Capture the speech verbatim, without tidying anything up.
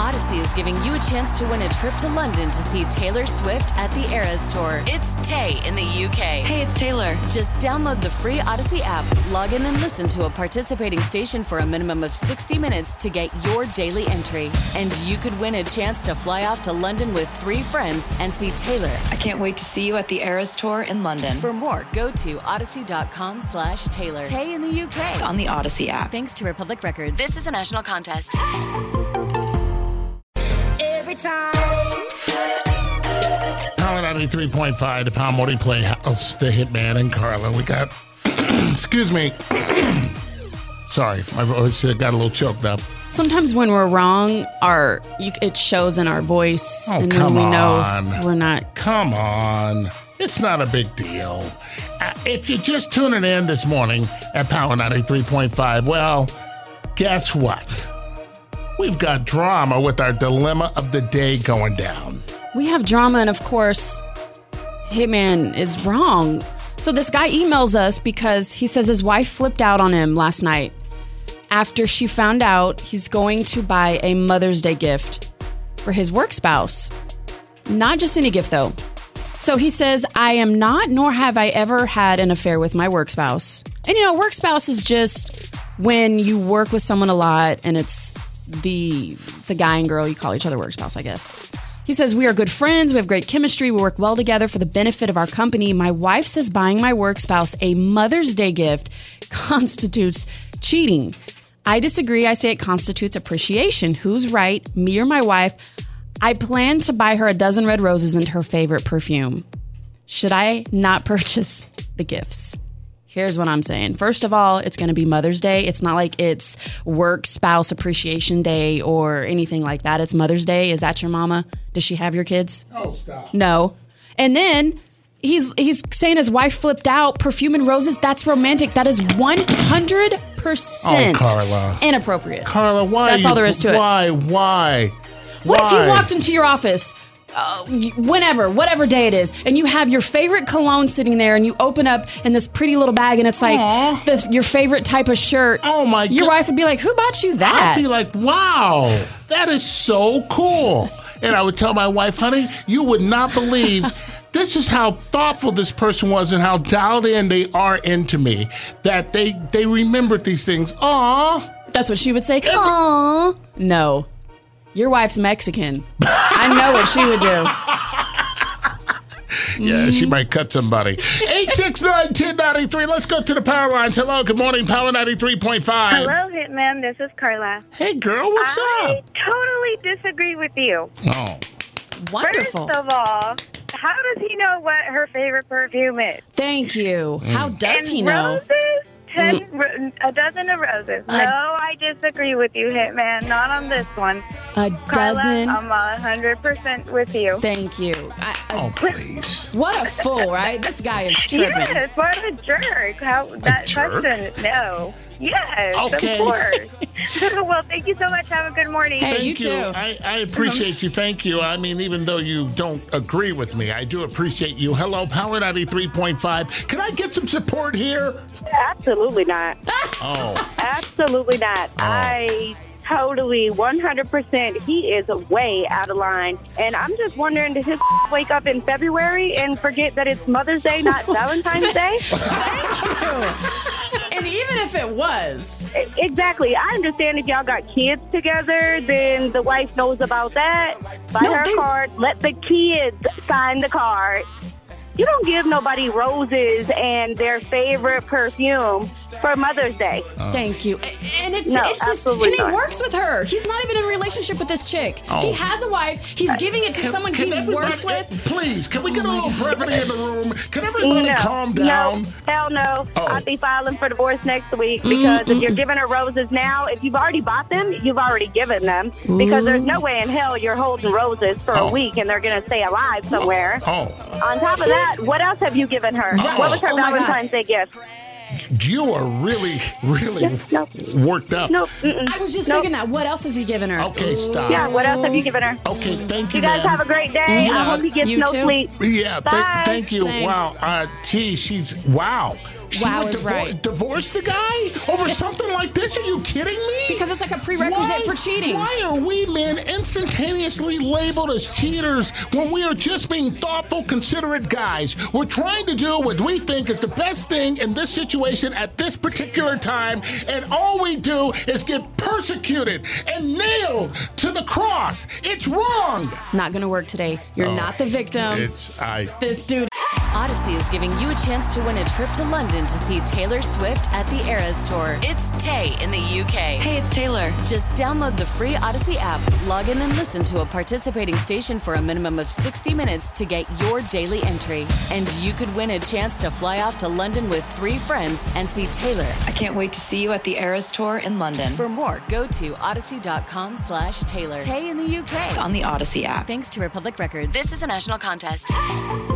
Odyssey is giving you a chance to win a trip to London to see Taylor Swift at the Eras Tour. It's Tay in the U K. Hey, it's Taylor. Just download the free Odyssey app, log in and listen to a participating station for a minimum of sixty minutes to get your daily entry. And you could win a chance to fly off to London with three friends and see Taylor. I can't wait to see you at the Eras Tour in London. For more, go to odyssey.com slash Taylor. Tay in the U K. It's on the Odyssey app. Thanks to Republic Records. This is a national contest. Every time. Power ninety-three point five, the Power Morning Playhouse, the Hitman and Carla. We got, excuse me. Sorry, my voice got a little choked up. Sometimes when we're wrong, our you, it shows in our voice, Oh, and then come we know on. we're not. Come on. It's not a big deal. Uh, if you're just tuning in this morning at Power ninety-three point five, well, guess what? We've got drama with our dilemma of the day going down. We have drama, and of course, Hitman is wrong. So this guy emails us because he says his wife flipped out on him last night after she found out he's going to buy a Mother's Day gift for his work spouse. Not just any gift, though. So he says, I am not, nor have I ever had an affair with my work spouse. And, you know, work spouse is just when you work with someone a lot and it's the it's a guy and girl, you call each other work spouse, I guess. He says, we are good friends. We have great chemistry. We work well together for the benefit of our company. My wife says buying my work spouse a Mother's Day gift constitutes cheating. I disagree. I say it constitutes appreciation. Who's right? Me or my wife? I plan to buy her a dozen red roses and her favorite perfume. Should I not purchase the gifts? Here's what I'm saying. First of all, it's going to be Mother's Day. It's not like it's Work Spouse Appreciation Day or anything like that. It's Mother's Day. Is that your mama? Does she have your kids? Oh, stop. No. And then he's he's saying his wife flipped out. Perfume and roses, that's romantic. That is one hundred percent Oh, Carla. inappropriate. Carla, why? That's you, all there is to it. Why? Why? What why? if you walked into your office, uh, whenever, whatever day it is, and you have your favorite cologne sitting there, and you open up in this pretty little bag, and it's like Aw. this, your favorite type of shirt. Oh, my Your God. wife would be like, "Who bought you that?" I'd be like, wow, that is so cool. And I would tell my wife, honey, you would not believe this is how thoughtful this person was and how dialed in they are into me, that they, they remembered these things. Aw. That's what she would say. Aww. No. Your wife's Mexican. I know what she would do. Yeah, she might cut somebody. eight six nine, one zero nine three. Let's go to the power lines. Hello, good morning, Power ninety-three point five. Hello, Hitman. This is Carla. Hey, girl, what's I up? totally disagree with you. Oh. Wonderful. First of all, how does he know what her favorite perfume is? Thank you. How does and he know? Roses? Ten, ro- a dozen of roses. A- no, I disagree with you, Hitman. Not on this one. A dozen. Carla, I'm one hundred percent with you. Thank you. I, I, Oh, please. What a fool, right? This guy is tripping. Yes, what a jerk. How that jerk? question? No. Yes, Okay. of course. Well, thank you so much. Have a good morning. Hey, Thank you too. I, I appreciate you. Thank you. I mean, even though you don't agree with me, I do appreciate you. Hello, Power ninety-three point five. Can I get some support here? Absolutely not. Oh. Absolutely not. I totally, one hundred percent, he is way out of line. And I'm just wondering, did his wake up in February and forget that it's Mother's Day, not Valentine's Day? And even if it was, Exactly. I understand if y'all got kids together, then the wife knows about that. Buy No, her a they- card, let the kids sign the card. You don't give nobody roses and their favorite perfume for Mother's Day. thank you. And it's No, it's this, absolutely and he not. works with her. He's not even in a relationship with this chick. Oh. He has a wife. He's giving it to someone he everybody- works with. Please, can we Oh get a my little God. brevity in the room? Can everybody No, calm down? no, hell no. Oh. I'll be filing for divorce next week because if you're giving her roses now, if you've already bought them, you've already given them. Because there's no way in hell you're holding roses for Oh. a week and they're going to stay alive somewhere. Oh, On top of that, what else have you given her? What was her Oh, my God. Valentine's Day gift? you are really, really No, worked up. no, mm-mm. I was just Nope. thinking that. What else has he given her? Okay, stop. Yeah, what else have you given her? Okay, thank you, You guys ma'am. have a great day. Yeah, I hope he gets you no too. sleep. Yeah, th- Bye. thank you. Same. Wow. Uh, gee, she's, wow. She Wow would is right. divorce the guy over something like this? Are you kidding me? Because it's like a prerequisite Why- for cheating. Why are we men insensitive instantaneously labeled as cheaters when we are just being thoughtful, considerate guys. We're trying to do what we think is the best thing in this situation at this particular time, and all we do is get persecuted and nailed to the cross. It's wrong. Not gonna work today. You're Oh, not the victim. It's I. This dude. Odyssey is giving you a chance to win a trip to London to see Taylor Swift at the Eras Tour. It's Tay in the U K. Hey, it's Taylor. Just download the free Odyssey app, log in and listen to a participating station for a minimum of sixty minutes to get your daily entry. And you could win a chance to fly off to London with three friends and see Taylor. I can't wait to see you at the Eras Tour in London. For more, go to odyssey.com slash Taylor. Tay in the U K. On the Odyssey app. Thanks to Republic Records. This is a national contest.